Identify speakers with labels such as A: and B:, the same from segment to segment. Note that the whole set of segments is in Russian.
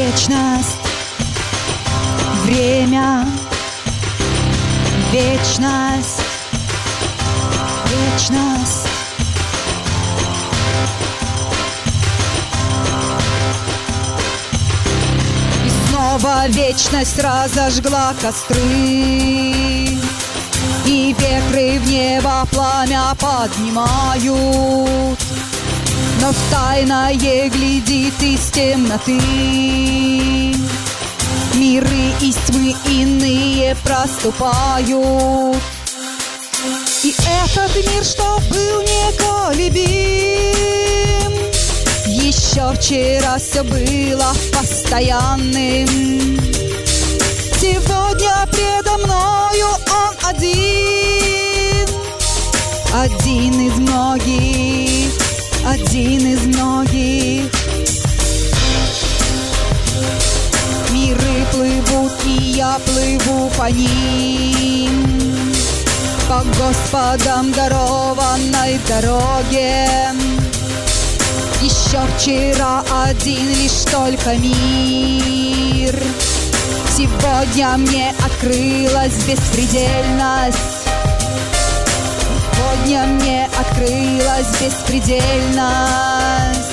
A: вечность, время, вечность, вечность. И снова вечность разожгла костры, и ветры в небо пламя поднимают, но в тайное глядит из темноты. Миры из тьмы иные проступают, и этот мир, что был неколебим, еще вчера все было постоянным. Сегодня предо мною он один, один из многих, один из многих. Миры плывут, и я плыву по ним, по Господом дарованной дороге. Еще вчера один лишь только мир, сегодня мне открылась беспредельность. Сегодня мне открылась беспредельность.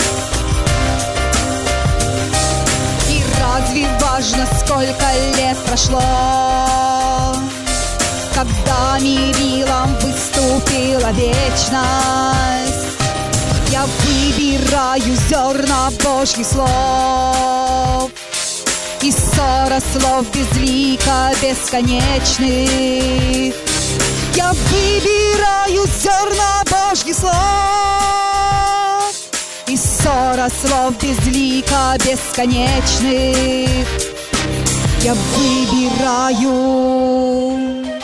A: И разве важно, сколько лет прошло, когда мерилом выступила вечность? Я выбираю зерна Божьих слов, и ссора слов безлика бесконечных. Я выбираю зерна Божьих слов, и ссора слов безлика бесконечных. Я выбираю.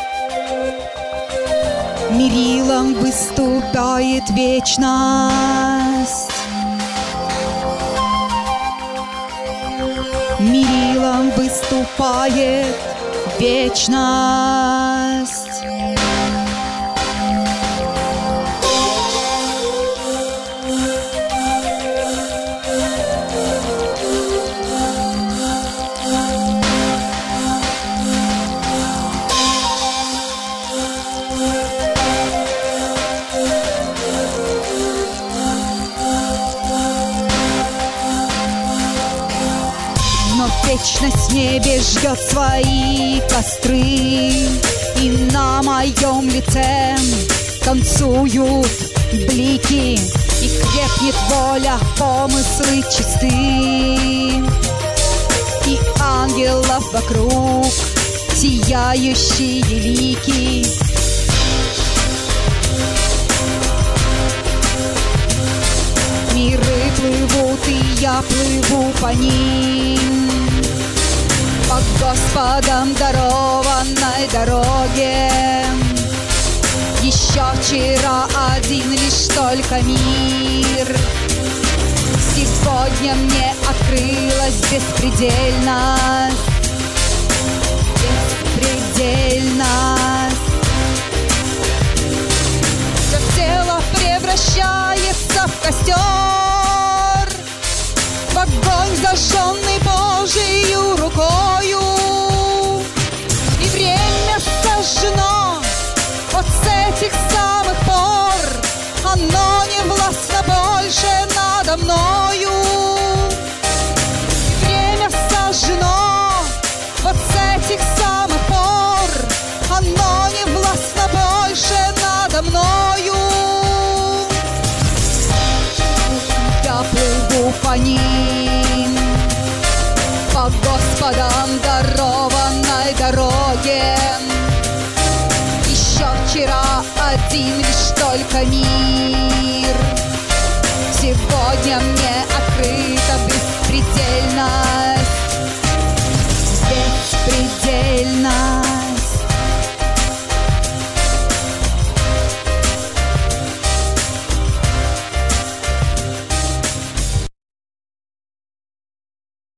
A: Мерилом выступает вечность, мерилом выступает вечность. Вечность в небе ждет свои костры, и на моем лице танцуют блики, и крепнет воля, помыслы чисты, и ангелов вокруг сияющие лики. Миры плывут, и я плыву по ним, по Господом дарованной дороге. Еще вчера один лишь только мир, сегодня мне открылась беспредельность, беспредельность. Все тело превращается в костер, в огонь, зажженный Божию рукою. И время сожжено вот с этих самых пор, оно не властно больше надо мною. И время сожжено вот с этих самых пор, оно не властно больше надо мною. Я плыву по ним, по Господом дарованной дороге. Еще вчера один лишь только мир, сегодня мне открыт